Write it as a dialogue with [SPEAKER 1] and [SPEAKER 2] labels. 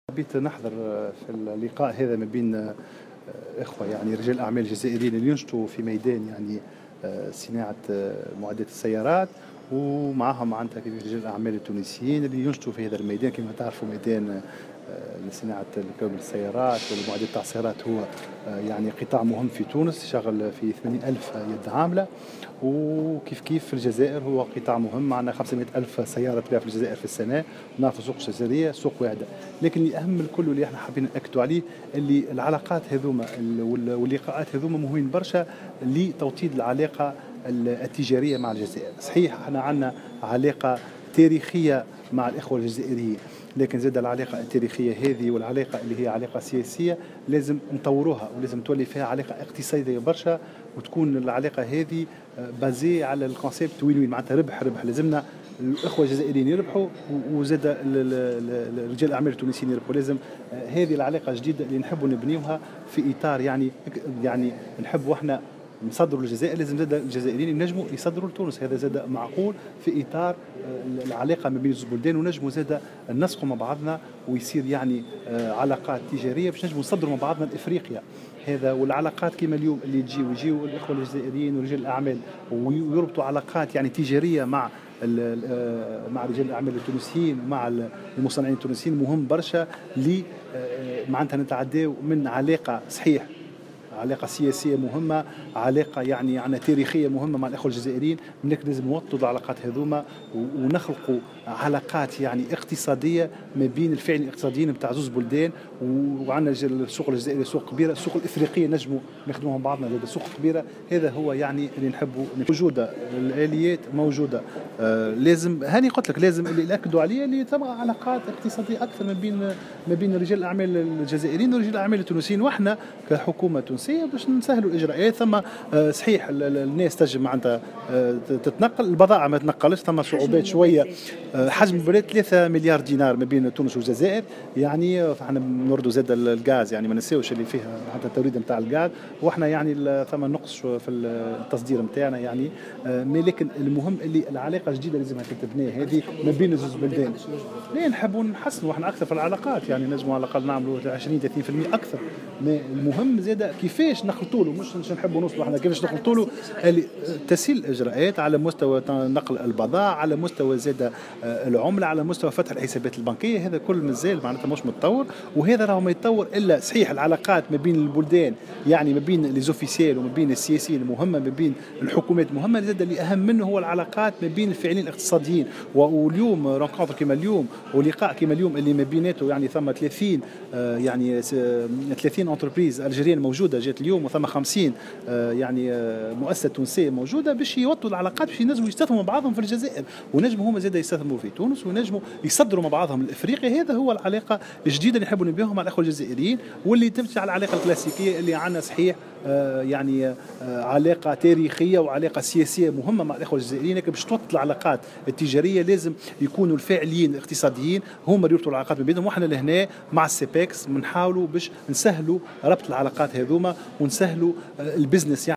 [SPEAKER 1] حبيت نحضر في اللقاء هذا ما بين إخوة يعني رجال أعمال جزائريين اللي ينشطوا في ميدان يعني صناعة معدات السيارات، ومعهم معناتها رجال الأعمال التونسيين اللي ينشطوا في هذا الميدان. كما تعرفوا ميدان لصناعة الكوبل السيارات والمعدات تاع السيارات هو يعني قطاع مهم في تونس، شغل في 80,000 يد عاملة، وكيف كيف في الجزائر هو قطاع مهم. معنا 500,000 سيارة تباع في الجزائر في السنة، ونعرفوا سوق الجزائرية سوق واعدة. لكن الأهم الكل اللي احنا حابين نأكدوا عليه اللي العلاقات هذوما واللقاءات هذوما مهمين برشا لتوطيد العلاقة التجارية مع الجزائر. صحيح احنا عندنا علاقة تاريخية مع الإخوة الجزائريين، لكن زاد العلاقة التاريخية هذه والعلاقة اللي هي علاقة سياسية لازم نطوروها، ولازم تولي فيها علاقة اقتصادية برشا، وتكون العلاقة هذه بازي على الكونسيبت وين وين، معناتها ربح ربح. لازمنا الإخوة الجزائريين يربحوا وزاد رجال الأعمال التونسيين يربحوا. لازم هذه العلاقة الجديدة اللي نحبوا نبنيوها في إطار يعني نحبوا احنا نصدروا للجزائر، لازم زاد الجزائريين ينجموا يصدروا لتونس. هذا زاد معقول في اطار العلاقه ما بين البلدان، ونجموا زاد ننسقوا مع بعضنا ويصير يعني علاقات تجاريه باش نجموا نصدروا مع بعضنا لافريقيا. هذا والعلاقات كما اليوم اللي يجيو الاخوه الجزائريين ورجال الاعمال ويربطوا علاقات يعني تجاريه مع رجال الاعمال التونسيين ومع المصنعين التونسيين، مهم برشا لي معناتها نتعداو من علاقه صحيح علاقة سياسية مهمة، علاقة يعني تاريخية مهمة مع الأخوة الجزائريين. منك لازم نوطدوا العلاقات هذوما ونخلقوا علاقات يعني اقتصادية ما بين الفاعلين الاقتصاديين بتاع زوز بلدان. وعندنا السوق الجزائري سوق كبيرة، السوق الإفريقية نجموا نخدموها بعضنا، هذا سوق كبيرة. هذا هو يعني اللي نحبوا. موجودة الآليات موجودة، لازم هاني قلت لك لازم اللي نأكدوا عليه اللي تبقى علاقات اقتصادية أكثر ما بين رجال الأعمال الجزائريين ورجال الأعمال التونسيين، وإحنا كحكومة تونسية باش نسهلوا الاجراءات. ثم صحيح الناس تجي معناتها تتنقل، البضائع ما تنقلش، ثم صعوبات شويه. حجم البلاد 3 مليار دينار ما بين تونس والجزائر، يعني فاحنا نردوا زاد الغاز، يعني ما نساوش اللي فيها حتى التوريد نتاع الغاز، واحنا يعني ثم نقص في التصدير نتاعنا يعني. لكن المهم اللي العلاقه الجديده لازم تتبنى هذه ما بين الزوز بلدان. ليه نحبوا نحسنوا احنا اكثر في العلاقات، يعني نجموا على الاقل نعملوا 20-30% اكثر. المهم زاد كيفاش نخلطوا له، مش نحبوا نوصلوا احنا كيفاش نخلطوا له تسهيل الاجراءات على مستوى نقل البضائع، على مستوى زاد العمله، على مستوى فتح الحسابات البنكيه. هذا كل مازال معناتها مش متطور، وهذا راهو ما يتطور الا صحيح العلاقات ما بين البلدان، يعني ما بين لي زوفيسيال وما بين السياسيين مهمه، ما بين الحكومات مهمه. زاد اللي اهم منه هو العلاقات ما بين الفاعلين الاقتصاديين. واليوم رونكونتر كما اليوم ولقاء كما اليوم اللي ما بيناته يعني ثم 30 يعني 30 انتربريز الجيريين موجوده جات اليوم، وثم 50 يعني مؤسسه تونسيه موجوده باش يوطوا العلاقات، باش ينجموا يستثمروا مع بعضهم في الجزائر، ونجموا هما زاد يستثمروا في تونس، ونجموا يصدروا مع بعضهم لافريقيا. هذا هو العلاقه الجديده اللي نحبوا نبيعها مع الاخوه الجزائريين، واللي تمشي على العلاقه الكلاسيكيه اللي عندنا. صحيح يعني علاقه تاريخيه وعلاقه سياسيه مهمه مع الاخوه الجزائريين، لكن باش توطد العلاقات التجاريه لازم يكونوا الفاعلين الاقتصاديين هم اللي يربطوا العلاقات ما بينهم. واحنا لهنا مع السيبكس بنحاولوا باش نسهلوا ربط العلاقات هذوما ونسهلوا البزنس يعني.